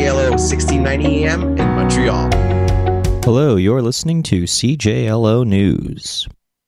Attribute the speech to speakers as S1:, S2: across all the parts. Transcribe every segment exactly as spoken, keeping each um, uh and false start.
S1: L O sixteen ninety A M in Montreal.
S2: Hello, you're listening to C J L O News.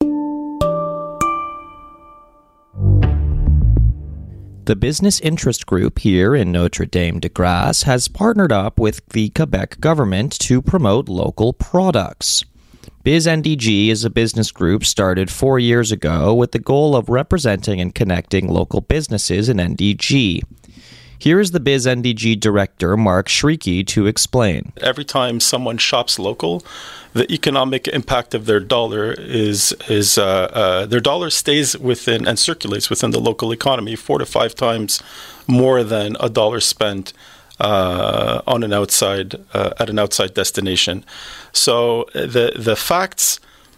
S2: The Business Interest Group here in Notre Dame de Grace has partnered up with the Quebec government to promote local products. BizNDG is a business group started four years ago with the goal of representing and connecting local businesses in N D G. Here is the BizNDG director, Mark Shrieky, to explain.
S3: Every time someone shops local, the economic impact of their dollar is is uh, uh, their dollar stays within and circulates within the local economy four to five times more than a dollar spent uh, on an outside uh, at an outside destination. So the the facts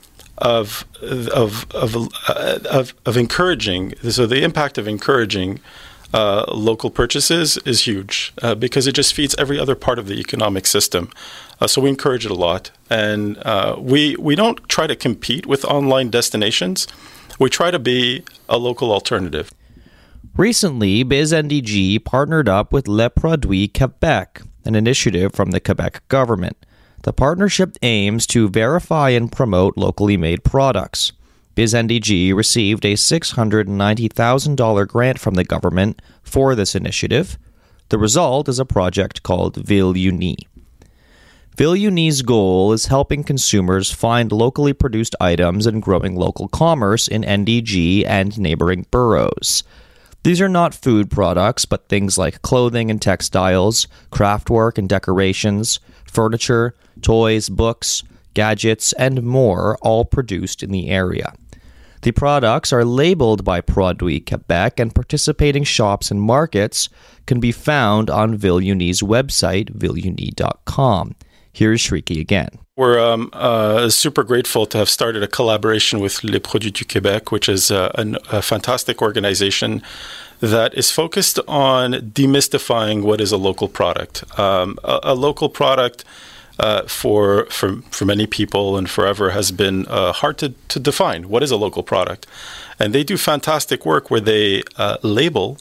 S3: of of of uh, of, of encouraging so the impact of encouraging. Uh, local purchases is huge uh, because it just feeds every other part of the economic system. Uh, so we encourage it a lot. And uh, we we don't try to compete with online destinations. We try to be a local alternative.
S2: Recently, BizNDG partnered up with Le Produit Québec, an initiative from the Quebec government. The partnership aims to verify and promote locally made products. BizNDG received a six hundred ninety thousand dollars grant from the government for this initiative. The result is a project called Ville Unie. Ville Unie's goal is helping consumers find locally produced items and growing local commerce in N D G and neighboring boroughs. These are not food products, but things like clothing and textiles, craftwork and decorations, furniture, toys, books, gadgets, and more, all produced in the area. The products are labeled by Produit Québec, and participating shops and markets can be found on Ville Unie's website, ville unie dot com. Here's Shrieky again.
S3: We're um, uh, super grateful to have started a collaboration with Les Produits du Québec, which is a, a, a fantastic organization that is focused on demystifying what is a local product. Um, a, a local product Uh, for, for for many people and forever has been uh, hard to, to define. What is a local product? And they do fantastic work where they uh, label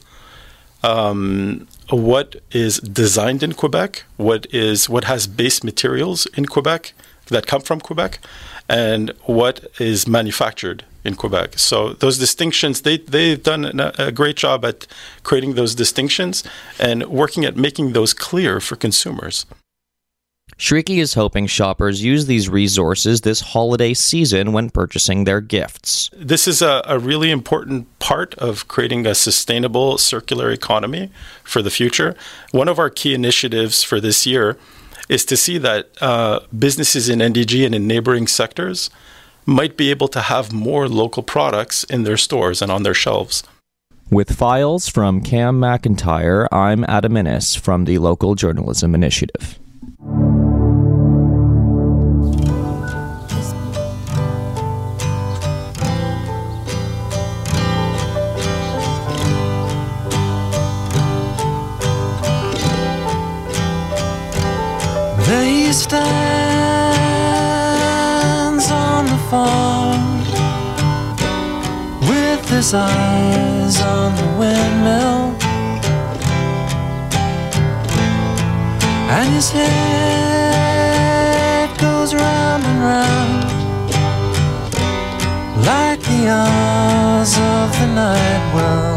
S3: um, what is designed in Quebec, what is what has base materials in Quebec that come from Quebec, and what is manufactured in Quebec. So those distinctions, they, they've done a great job at creating those distinctions and working at making those clear for consumers.
S2: Shrieky is hoping shoppers use these resources this holiday season when purchasing their gifts.
S3: This is a, a really important part of creating a sustainable circular economy for the future. One of our key initiatives for this year is to see that uh, businesses in N D G and in neighboring sectors might be able to have more local products in their stores and on their shelves.
S2: With files from Cam McIntyre, I'm Adam Innes from the Local Journalism Initiative.
S4: There he stands on the farm with his eyes on the windmill, and his head goes round and round like the hours of the night well.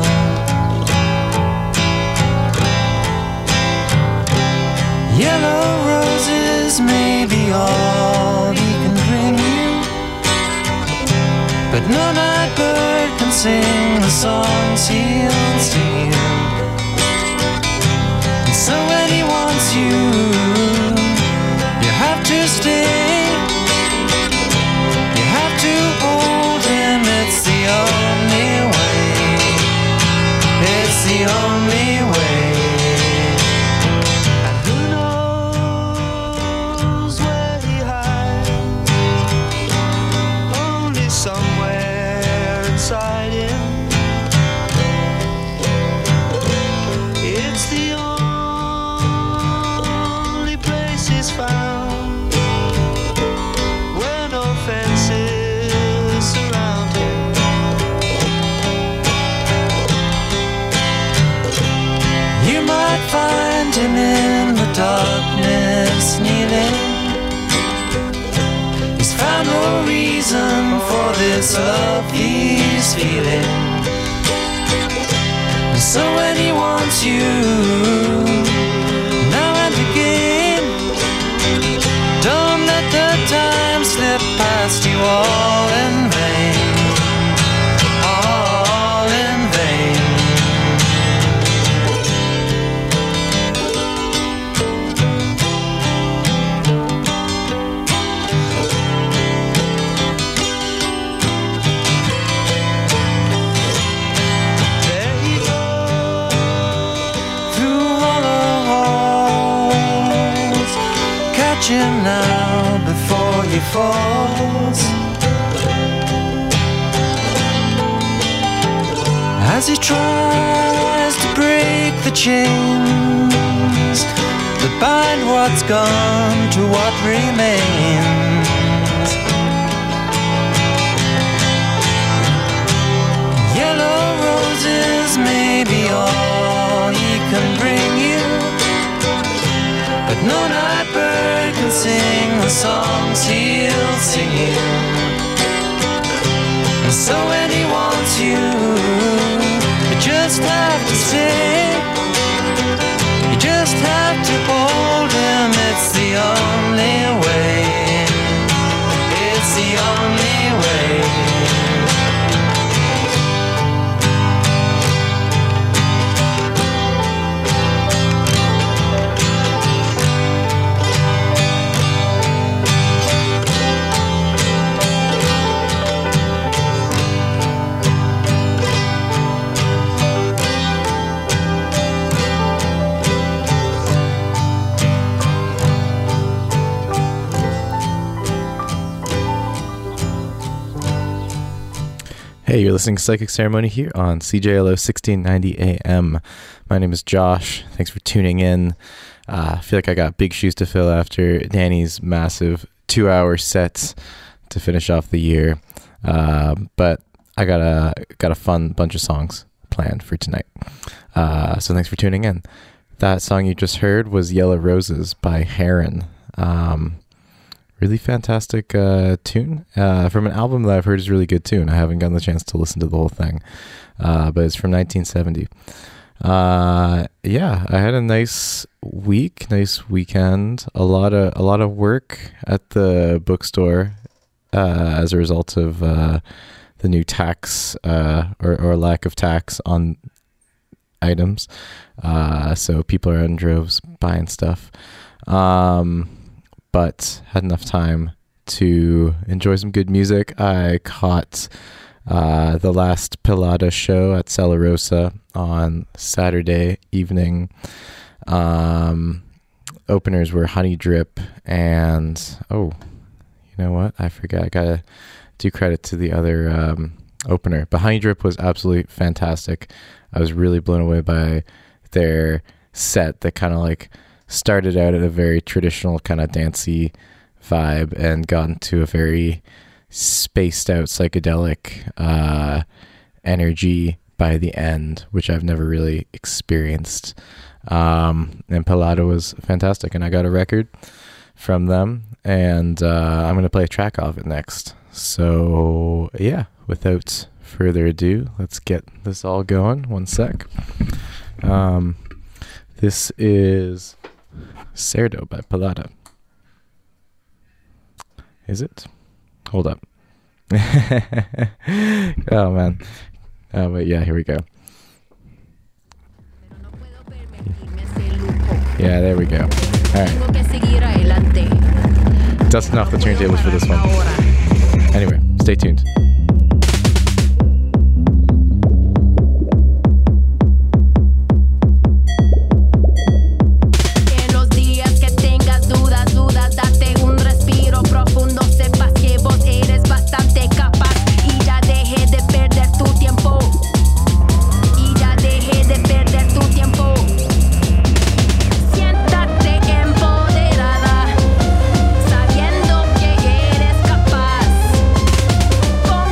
S4: Yellow roses may be all he can bring you, but no night bird can sing the songs he'll sing. And so when he wants you, you have to stay. You have to hold him, it's the only way. It's the only way. darkness kneeling. He's found no reason for this love he's feeling. And so when he wants you now and again, don't let the time slip past you all in vain. All in vain. There you go, through hollow halls, catch him now before he falls. As he tries to break the chains that bind what's gone to what remains. Yellow roses may be all he can bring you, but no night bird can sing the songs he'll sing you. And so when he wants you, you just have to stay. You just have to hold him. It's the only way. It's the only way.
S5: Hey, you're listening to Psychic Ceremony here on C J L O sixteen ninety A M. My name is Josh. Thanks for tuning in. Uh, I feel like I got big shoes to fill after Danny's massive two-hour sets to finish off the year. Uh, but I got a got a fun bunch of songs planned for tonight. Uh, so thanks for tuning in. That song you just heard was Yellow Roses by Heron. Um, really fantastic uh, tune uh, from an album that I've heard is a really good tune. I haven't gotten the chance to listen to the whole thing, uh, but it's from nineteen seventy. Uh, yeah, I had a nice week, nice weekend. A lot of a lot of work at the bookstore uh, as a result of uh, the new tax uh, or, or lack of tax on items. Uh, so people are in droves buying stuff. Um, but had enough time to enjoy some good music. I caught uh, the last Pilata show at Sala Rosa on Saturday evening. Um, openers were Honey Drip and, oh, you know what? I forgot. I gotta do credit to the other um, opener. But Honey Drip was absolutely fantastic. I was really blown away by their set that kind of like started out at a very traditional kind of dancey vibe and got into a very spaced out psychedelic uh, energy by the end, which I've never really experienced. Um, and Pilata was fantastic, and I got a record from them, and uh, I'm going to play a track off it next. So yeah, without further ado, let's get this all going. One sec. Um, this is Cerdo by Pilata. Is it? Hold up. Oh man. Oh wait, yeah, here we go. Yeah, there we go. Alright. Dusting off the turntables for this one. Anyway, stay tuned.
S6: Sabiendo que eres capaz.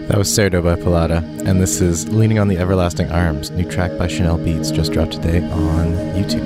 S5: That was Cerdo by Palada, and this is Leaning on the Everlasting Arms, new track by Chanel Beats, just dropped today on YouTube.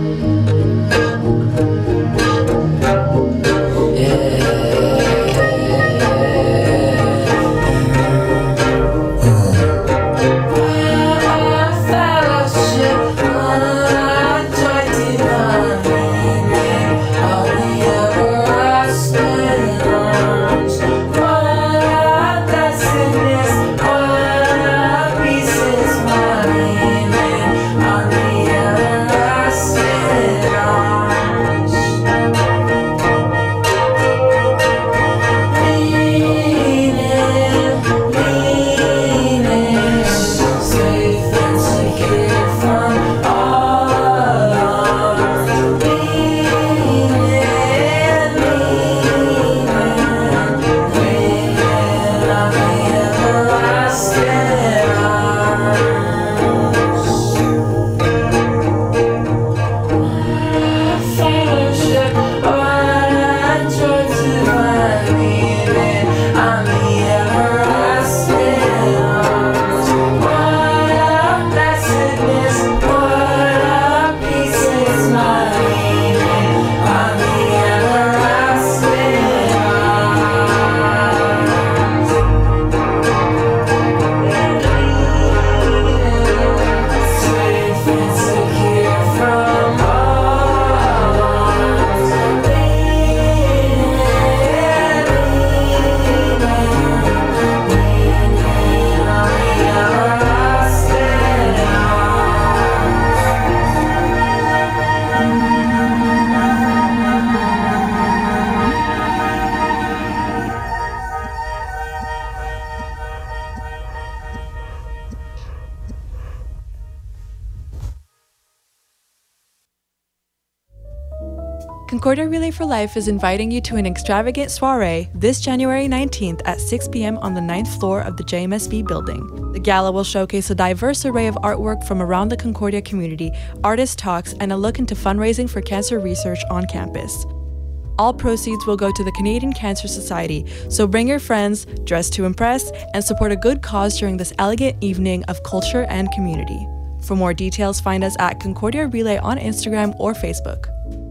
S6: Concordia Relay for Life is inviting you to an extravagant soiree this January nineteenth at six p.m. on the ninth floor of the J M S V building. The gala will showcase a diverse array of artwork from around the Concordia community, artist talks, and a look into fundraising for cancer research on campus. All proceeds will go to the Canadian Cancer Society, so bring your friends, dress to impress, and support a good cause during this elegant evening of culture and community. For more details, find us at Concordia Relay on Instagram or Facebook.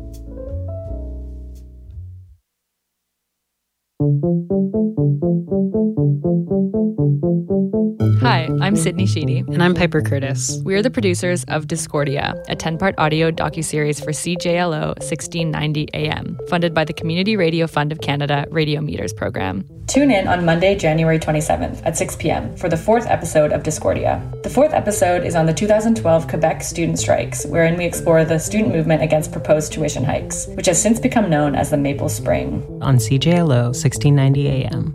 S7: Hi, I'm Sydney Sheedy.
S8: And I'm Piper Curtis.
S7: We are the producers of Discordia, a ten-part audio docuseries for C J L O sixteen ninety A M, funded by the Community Radio Fund of Canada Radio Meters program. Tune in on Monday, January twenty-seventh at six p.m. for the fourth episode of Discordia. The fourth episode is on the two thousand twelve Quebec student strikes, wherein we explore the student movement against proposed tuition hikes, which has since become known as the Maple Spring.
S8: On C J L O sixteen ninety A M.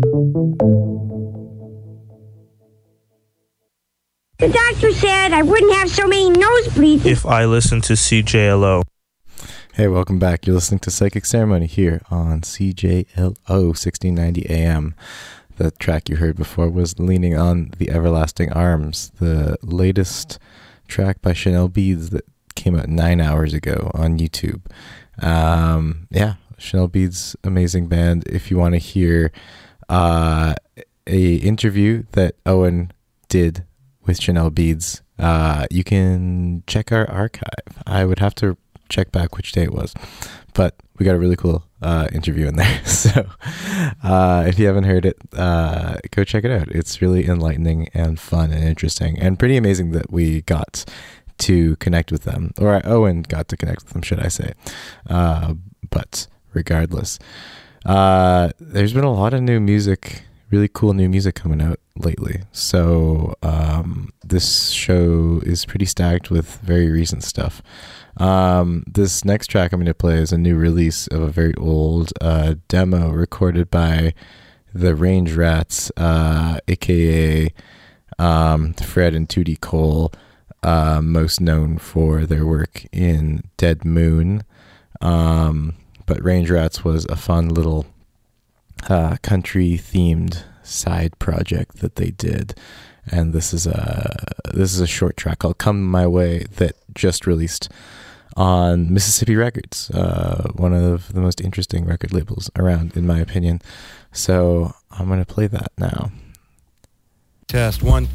S9: The doctor said I wouldn't have so many nosebleeds
S10: if I listened to C J L O.
S5: Hey, welcome back. You're listening to Psychic Ceremony here on C J L O sixteen ninety A M. The track you heard before was Leaning on the Everlasting Arms, the latest track by Chanel Beats that came out nine hours ago on YouTube. Um, yeah, Chanel Beats, amazing band. If you want to hear uh, a interview that Owen did with Chanel Beats, uh, you can check our archive. I would have to check back which day it was, but we got a really cool uh, interview in there. So uh, if you haven't heard it, uh, go check it out. It's really enlightening and fun and interesting and pretty amazing that we got to connect with them, or Owen got to connect with them, should I say. Uh, but regardless, uh, there's been a lot of new music, really cool new music coming out lately. So um, this show is pretty stacked with very recent stuff. Um, this next track I'm going to play is a new release of a very old uh, demo recorded by the Range Rats, uh, aka um, Fred and Tootie Cole, uh, most known for their work in Dead Moon. Um, but Range Rats was a fun little uh, country-themed side project that they did, and this is a this is a short track called "Come My Way" that just released on Mississippi Records, uh, one of the most interesting record labels around, in my opinion. So I'm gonna play that now.
S11: test. One.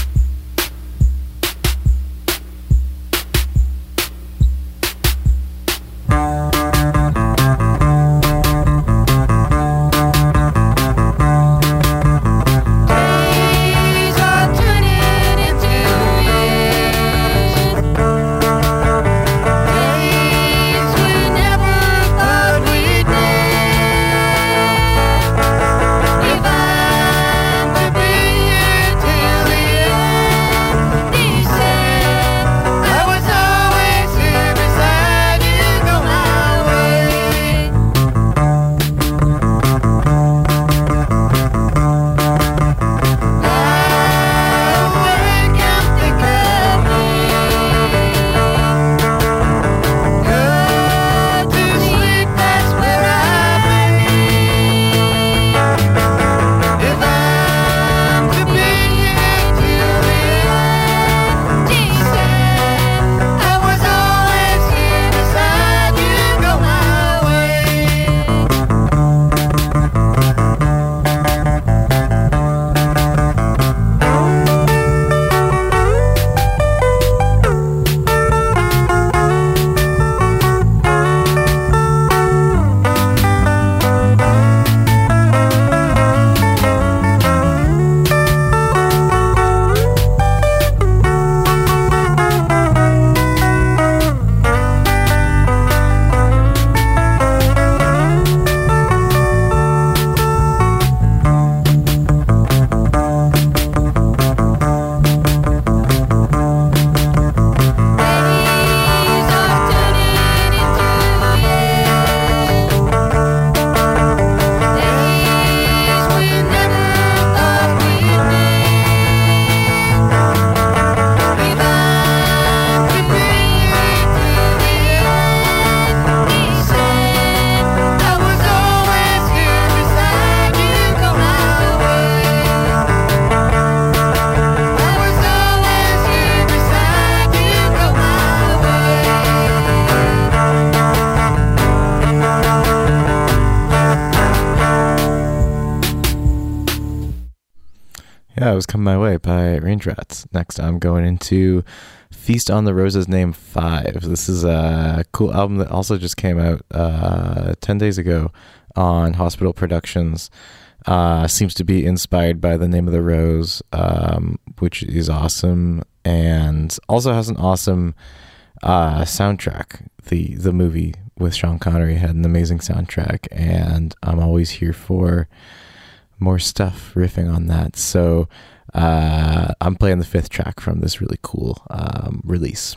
S5: Yeah, it was Come My Way by Range Rats. Next, I'm going into Feast on the Roses Name five. This is a cool album that also just came out uh, ten days ago on Hospital Productions. Uh, seems to be inspired by The Name of the Rose, um, which is awesome, and also has an awesome uh, soundtrack. The, the movie with Sean Connery had an amazing soundtrack, and I'm always here for more stuff riffing on that. So uh, I'm playing the fifth track from this really cool um, release.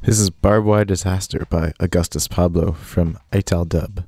S5: This is Barbed Wire Disaster by Augustus Pablo from Ital Dub.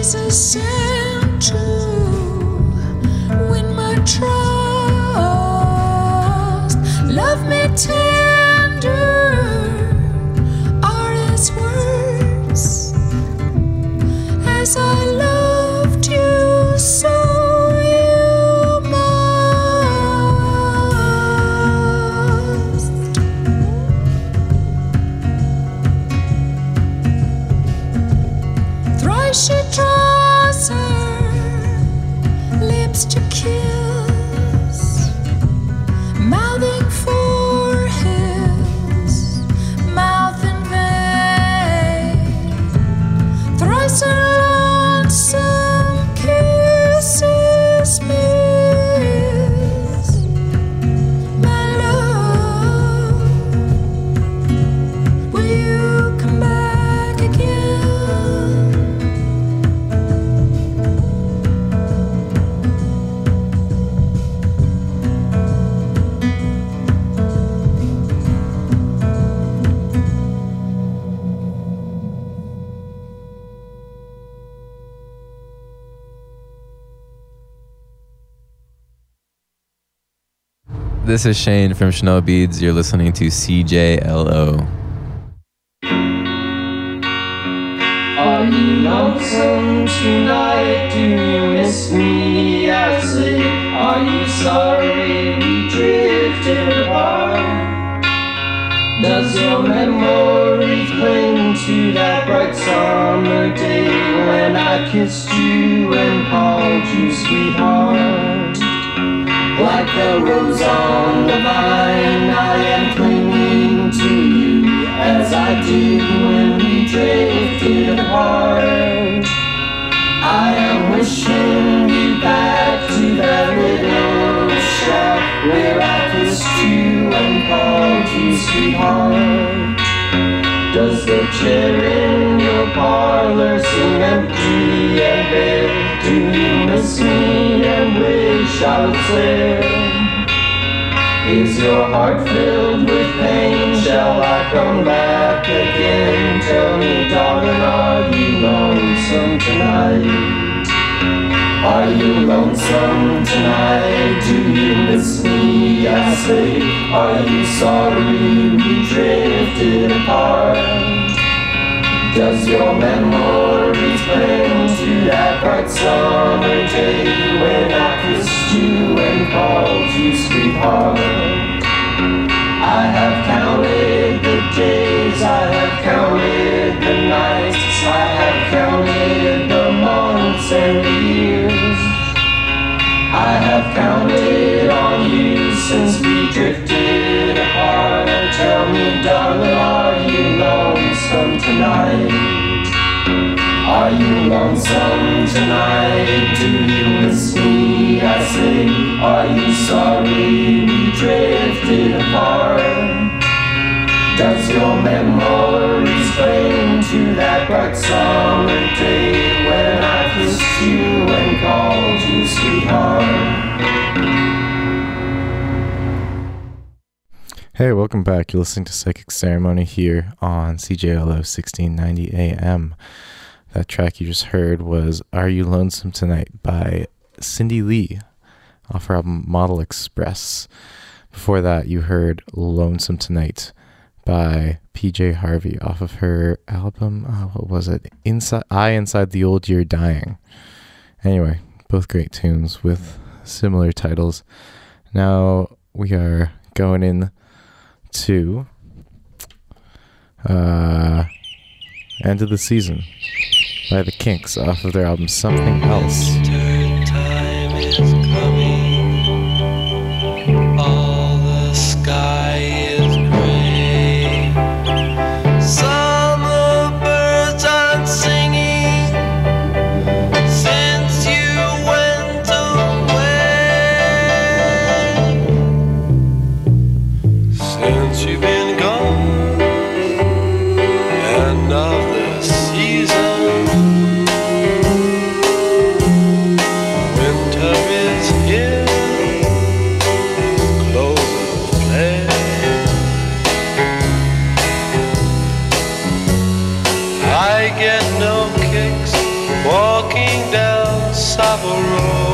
S11: is essential. Win my trust, love me tender, honest words. As I loved you, so you must. Thrice she draws her lips to kiss, mouthing for his mouth in vain. Thrice her lonesome kisses miss, my love. Will you come back again?
S5: This is Shane from Chanel Beads. You're listening to C J L O.
S4: Are you lonesome tonight? Do you miss me? I say, are you sorry we drifted apart? Does your memory cling to that bright summer day when I kissed you and called you sweetheart? Like a rose on the vine, I am clinging to you as I did when we drifted apart. I am wishing you back to that little shack where I kissed you and called you sweetheart. Does the chair in your parlor seem empty and bare? Do you miss me and wish I was there? Is your heart filled with pain? Shall I come back again? Tell me, darling, are you lonesome tonight? Are you lonesome tonight? Do you miss me? I say, are you sorry we drifted apart? Does your memories cling to that bright summer day when I kissed you and called you sweetheart? I have counted the days, I have counted the nights, I have counted the months and the years. I have counted on you since we drifted apart. Tell me, darling, are you lonesome tonight? Are you lonesome tonight? Do you miss me? I say, are you sorry we drifted apart? Does your memories cling to that bright summer day when I kissed you and called you sweetheart?
S5: Hey, welcome back. You're listening to Psychic Ceremony here on C J L O sixteen ninety A M. That track you just heard was Are You Lonesome Tonight by Cindy Lee off her album Model Express. Before that, you heard Lonesome Tonight by P J Harvey off of her album, uh, what was it? Inside, I Inside the Old Year Dying. Anyway, both great tunes with similar titles. Now we are going in to uh, End of the Season by The Kinks off of their album Something Else.
S4: Time is coming. All the sky is gray. Summer birds aren't singing since you went away. Since you've been gone, end of the season. Winter is
S12: Savile Row.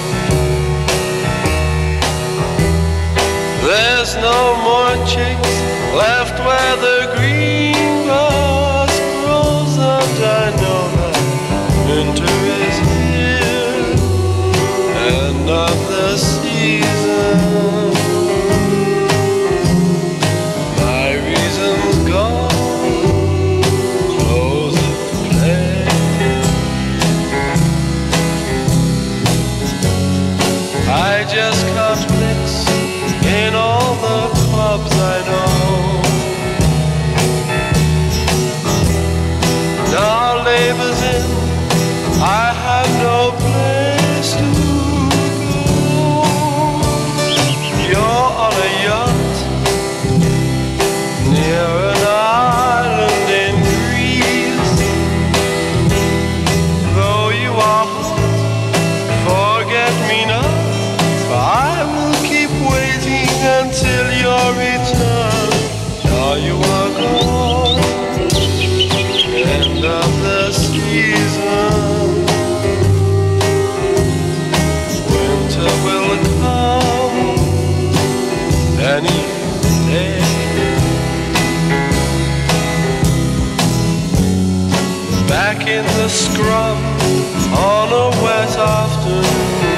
S12: There's no more chicks left where the green grass grows, and I know that winter is here, end of the season. My reason's gone, close the play. I just can't mix in all the clubs I know. Now labor's in, I have no place to go. You're on a yacht near an island in Greece. Though you are hot, forget me not, I will keep waiting until your return. Now you are gone, end of the season. Winter will come any day. Back in the scrum on a wet afternoon,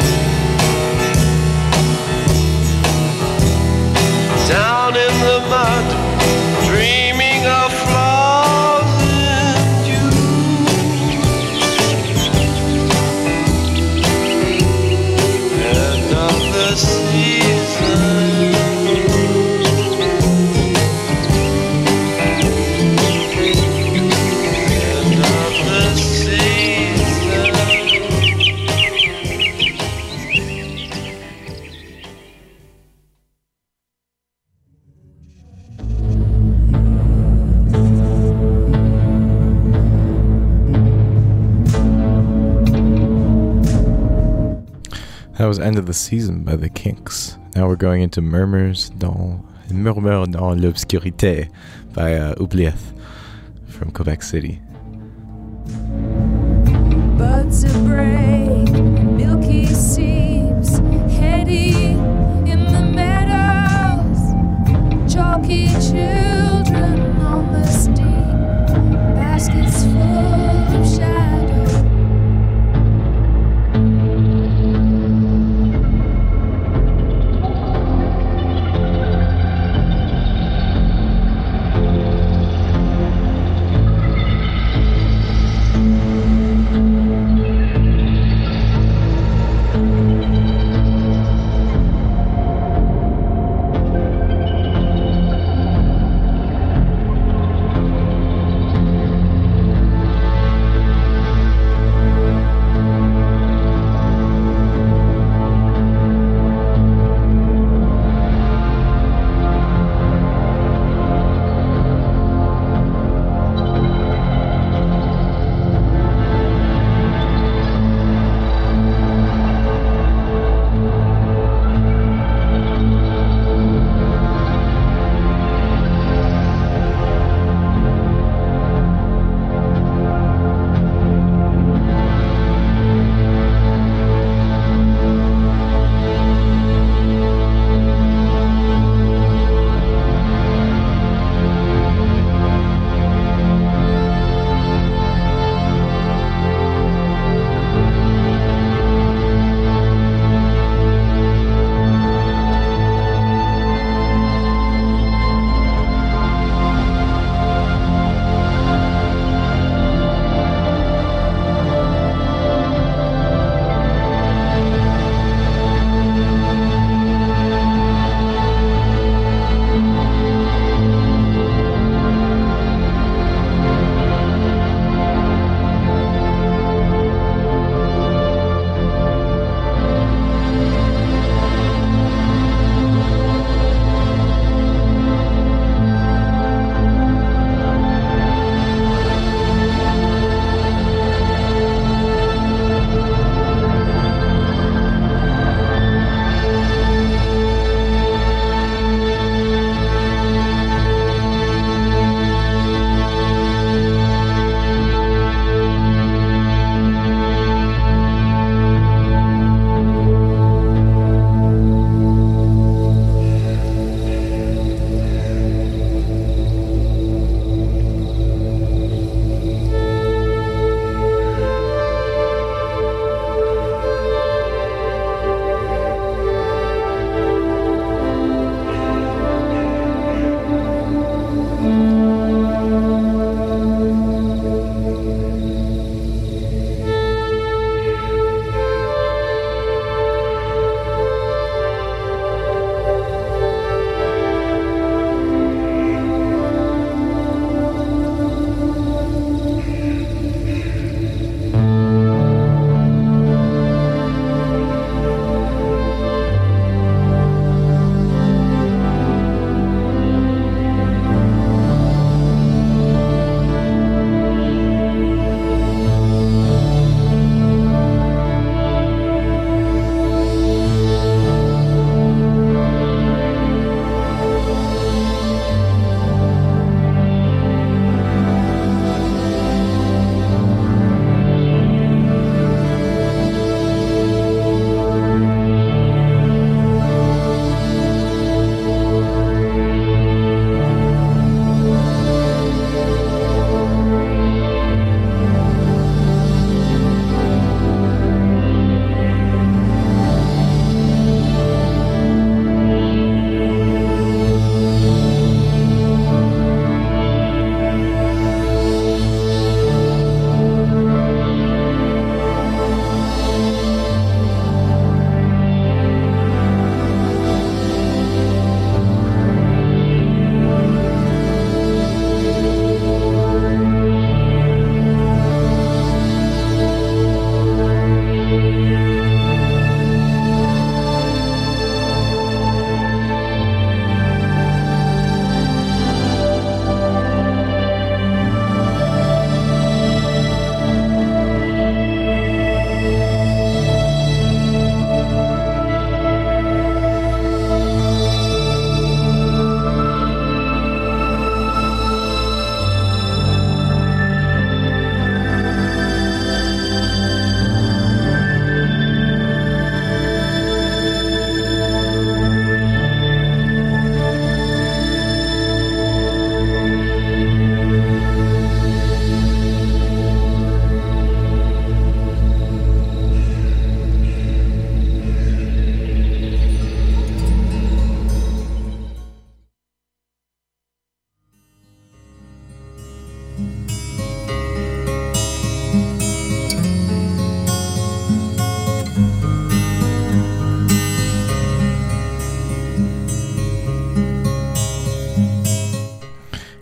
S12: down in the mud, dreaming of flowers in June. End of the season. End of the season.
S5: That was End of the Season by the Kinks. Now we're going into Murmurs dans, Murmures dans l'Obscurité by uh, Oubliette from Quebec City.
S11: Buds of break, milky seeps, heady in the meadows, chalky children on the steep, baskets full of shadow.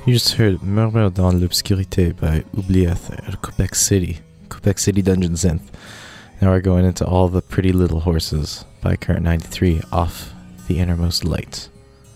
S5: You just heard Murmure dans l'Obscurité by Oubliette at Quebec City, Quebec City Dungeon Synth. Now we're going into All the Pretty Little Horses by Current ninety-three off The Innermost Light.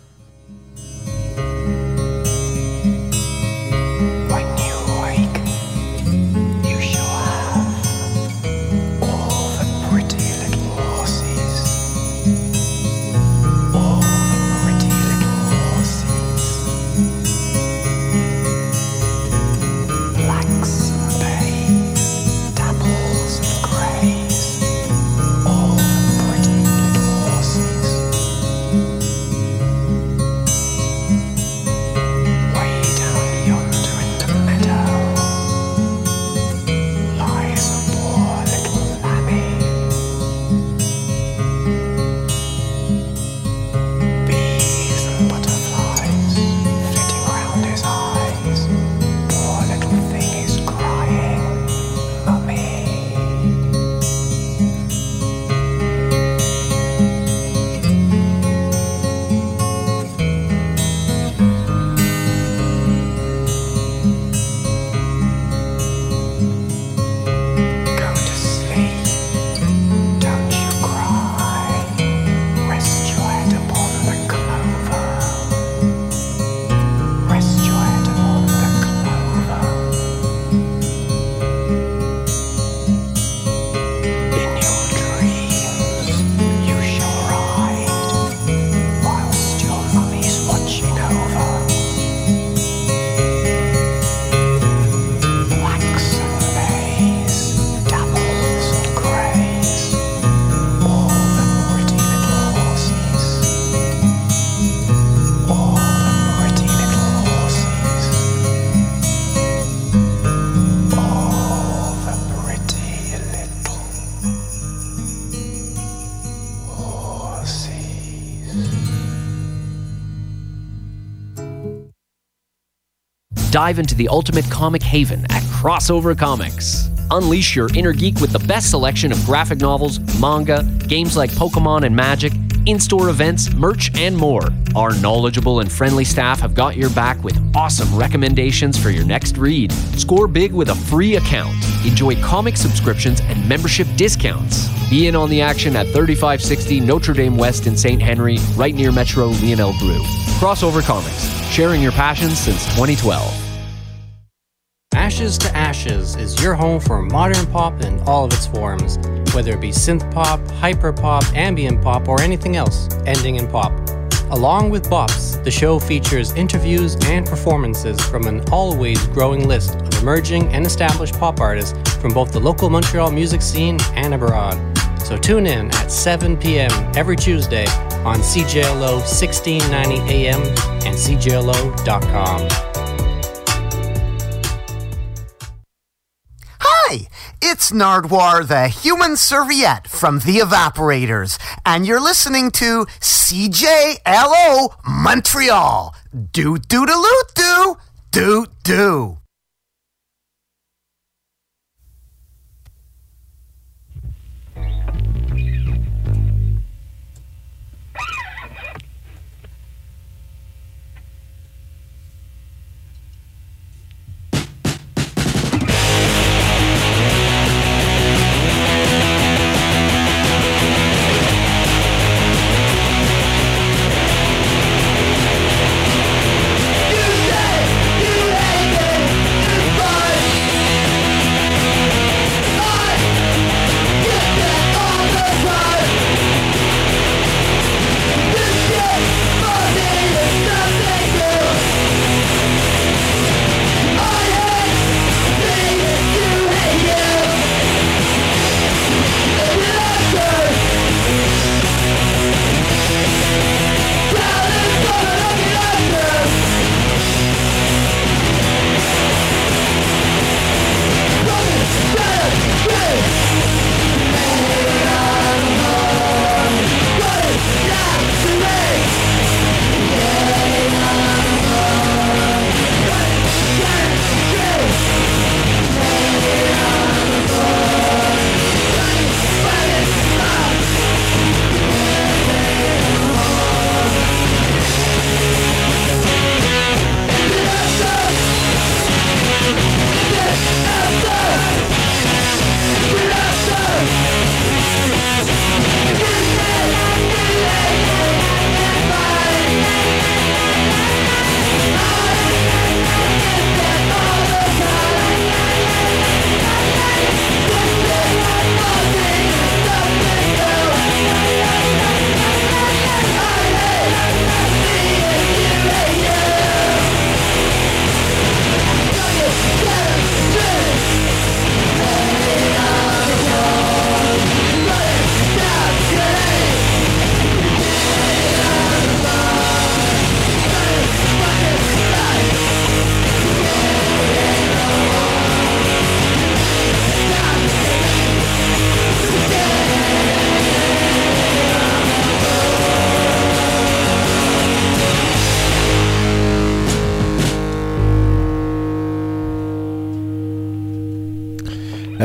S13: Dive into the ultimate comic haven at Crossover Comics. Unleash your inner geek with the best selection of graphic novels, manga, games like Pokemon and Magic, in-store events, merch, and more. Our knowledgeable and friendly staff have got your back with awesome recommendations for your next read. Score big with a free account. Enjoy comic subscriptions and membership discounts. Be in on the action at thirty-five sixty Notre Dame West in Saint Henry, right near Metro Lionel Brew. Crossover Comics, sharing your passions since twenty twelve.
S14: Ashes to Ashes is your home for modern pop in all of its forms, whether it be synth pop, hyper pop, ambient pop, or anything else ending in pop. Along with Bops, the show features interviews and performances from an always growing list of emerging and established pop artists from both the local Montreal music scene and abroad. So tune in at seven p.m. every Tuesday on C J L O sixteen ninety A M and C J L O dot com.
S15: Hi, it's Nardwar, the human serviette from The Evaporators, and you're listening to C J L O Montreal. Do do do do do do.
S12: You say you hate it.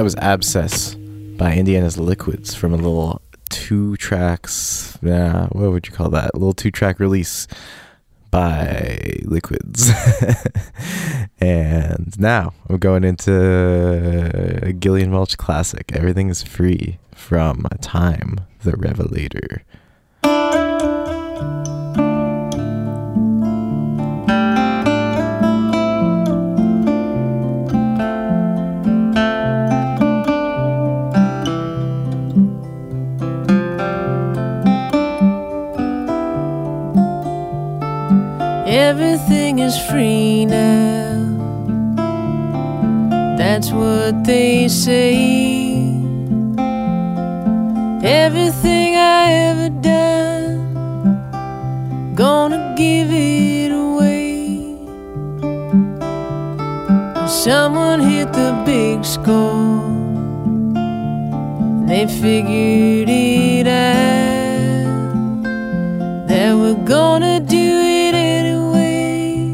S5: was Abscess by Indiana's Liquids from a little two tracks, uh, what would you call that? A little two track release by Liquids. And now we're going into a Gillian Welch classic, Everything is Free from Time the Revelator.
S11: Everything is free now. That's what they say. Everything I ever done, gonna give it away. Someone hit the big score, and they figured it out, that we're gonna do it anyway,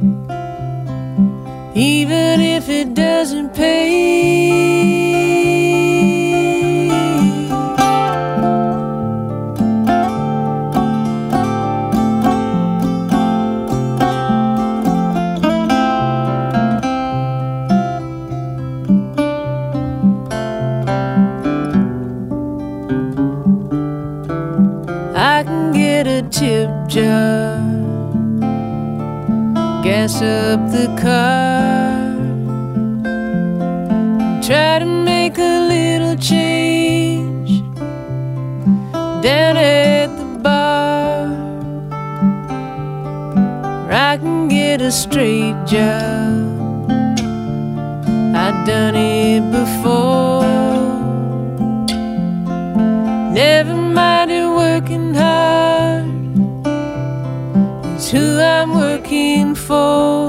S11: even if it doesn't pay. I can get a tip jar, gas up the car, try to make a little change down at the bar. I can get a straight job, I've done it before. Never minded working hard, it's who I'm working for.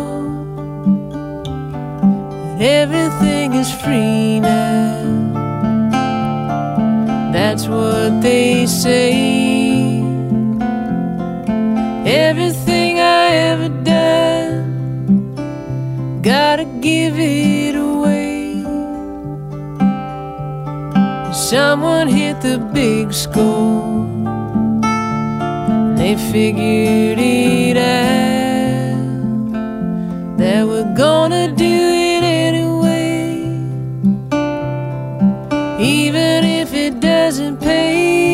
S11: But everything is free now, that's what they say. Everything I ever done, gotta give it away. Someone hit the big score, they figured it out, that we're gonna do it anyway, even if it doesn't pay.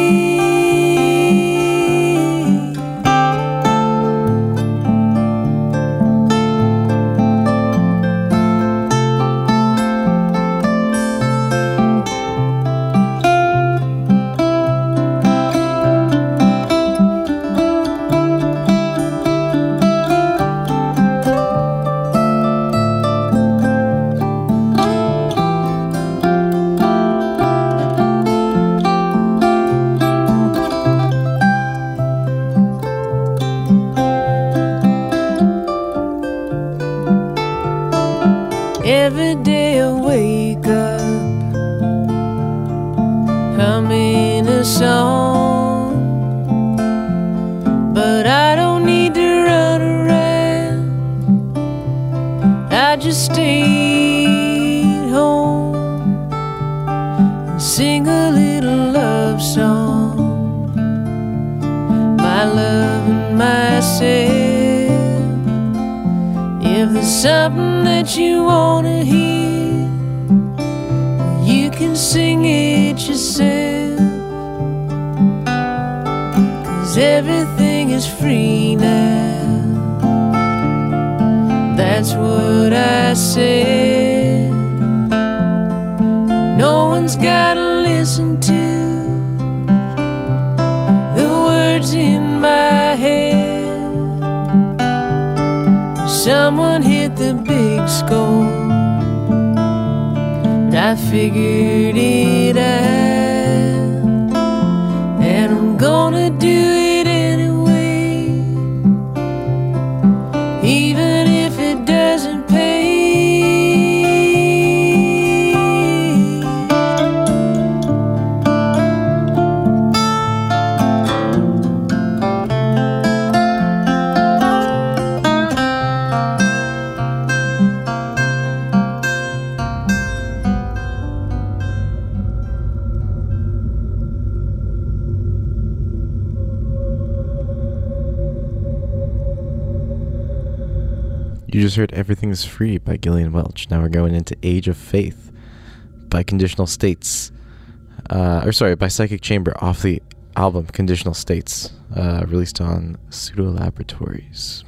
S11: Every day I wake up humming a song, but I don't need to run around, I just stay home and sing a little love song, my love and myself. If there's something that you wanna hear, you can sing it yourself. 'Cause everything is free now, that's what I said. No one's gotta listen to the words in my head. Someone hit the big score, and I figured it out, and I'm gonna do it anyway, even if it doesn't pay.
S5: You just heard Everything's Free by Gillian Welch. Now we're going into Age of Faith by Conditional States. Uh, or sorry, by Psychic Chamber off the album Conditional States, uh, released on Pseudo Laboratories.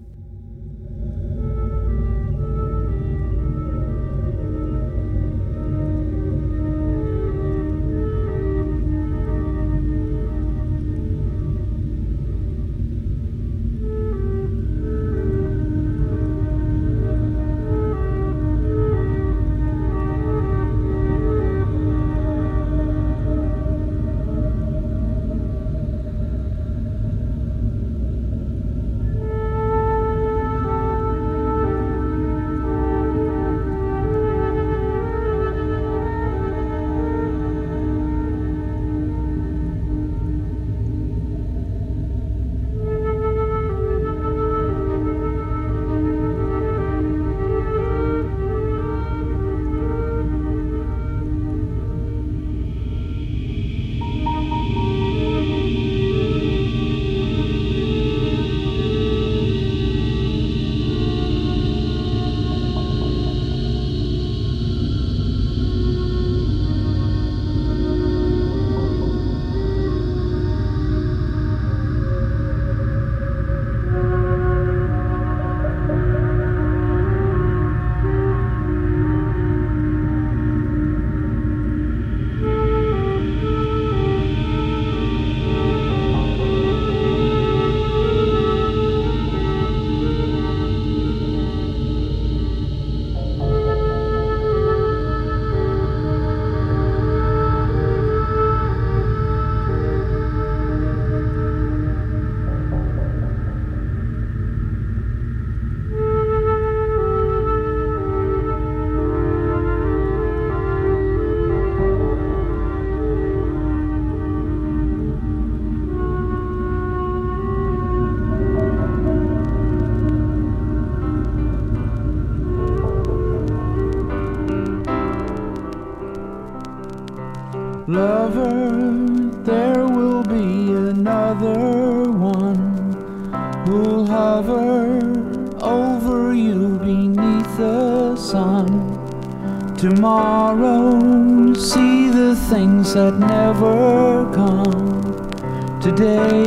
S16: Lover, there will be another one who'll hover over you beneath the sun. Tomorrow, see the things that never come today.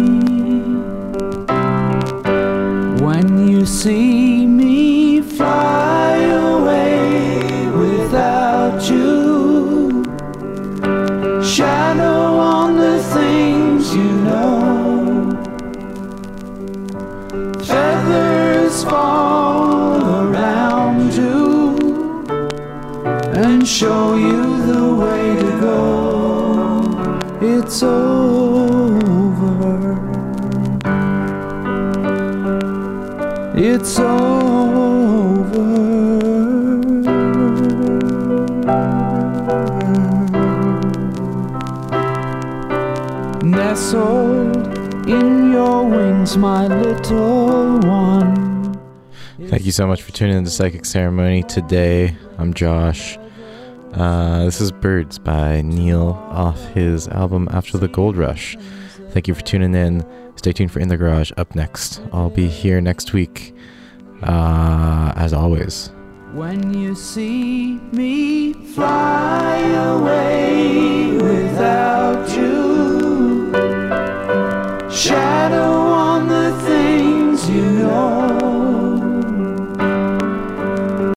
S16: When you see me fly away without you, shadow on the things you know, feathers fall around you and show you the way to go. It's over. It's over. Nestled in your wings, my little one.
S5: Thank you so much for tuning into Psychic Ceremony today. I'm Josh. Uh, this is Birds by Neil off his album After the Gold Rush. Thank you for tuning in. Stay tuned for In the Garage up next. I'll be here next week, uh, as always.
S16: When you see me fly away without